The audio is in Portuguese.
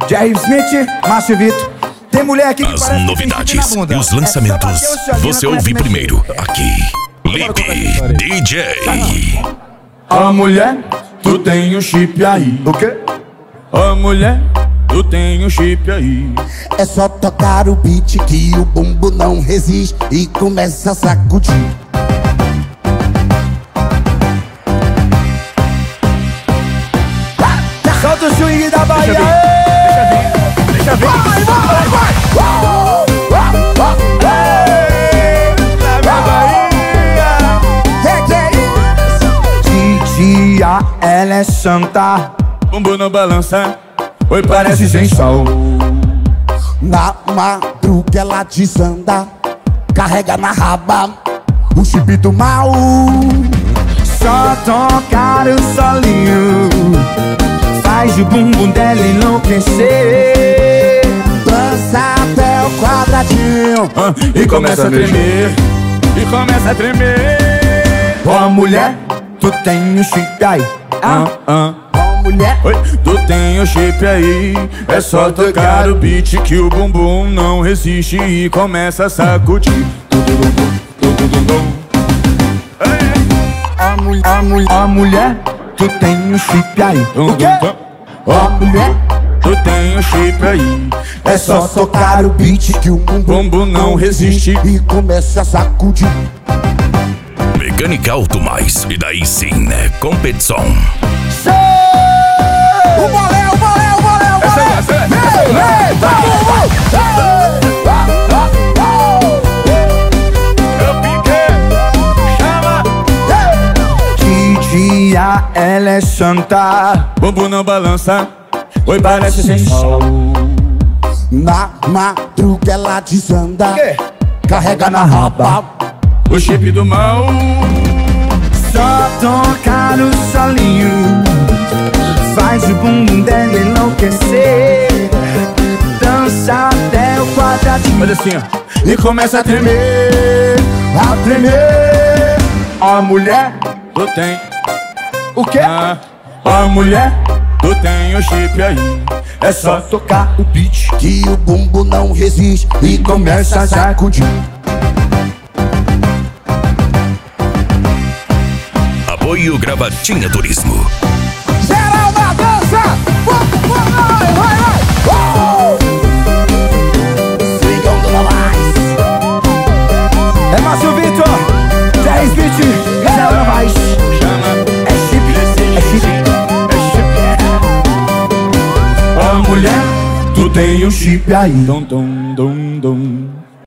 Jerry Smith, Márcio Vitor. Tem mulher aqui que as novidades e os lançamentos você ouve primeiro aqui. Lipe DJ. Ó mulher, tu tem um chip aí. O quê? Ó mulher, tu tem um chip aí. É só tocar o beat que o bumbo não resiste e começa a sacudir. Solta o swing da Bahia. Deixa vir. Vai, vai, vai. Que é isso? Titia, ela é santa. Bumbum não balança, oi, Parece sem sol. Na madruga ela desanda, carrega na raba o chip do mal. Só tocar o solinho faz o bumbum dela enlouquecer. Dança até o quadradinho e começa a tremer. E começa a tremer. Ó mulher, tu tem um chip aí. Ó mulher, Oi, tu tem o chip aí. É só tocar o beat que o bumbum não resiste e começa a sacudir. Ó mulher, tu tem um chip aí. O quê? ó mulher, Tu tem o chip aí. é só tocar o beat que o Bumbum não resiste e começa a sacudir. Mecânica Auto Mais. E daí sim, né? Competição. O bolé. Essa Eu piquei. Chama. Titia, ela é santa. Bumbum não balança, oi, parece sem sol. Na madruga ela desanda, quê? carrega na raba O chip do mal. Só tocar o solinho faz o bumbum dela enlouquecer. Dança até o quadradinho. Olha assim, ó. E começa a tremer. a tremer. Ó mulher, Tu tem. o quê? Ó mulher, tu tem o chip aí. É só Tocar o beat Que o bumbo não resiste e começa a sacudir. Apoio Gravatinha Turismo. Geral da dança, vai. Swingando na mais. é Márcio Vitor, Jerry Smith, Zé mais. chama. É chip. Ó mulher, Tu tem um chip aí. dom.